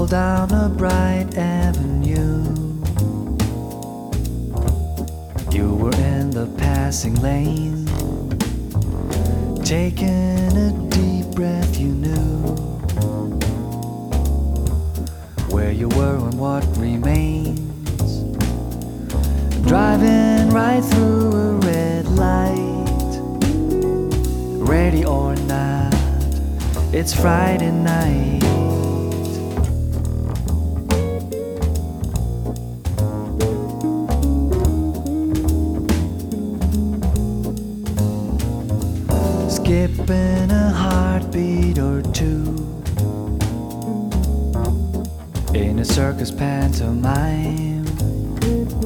down a bright avenue. You were in the passing lane, taking a deep breath. You knew where you were and what remains. Driving right through a red light, ready or not, it's Friday night. Skipping a heartbeat or two in a circus pantomime.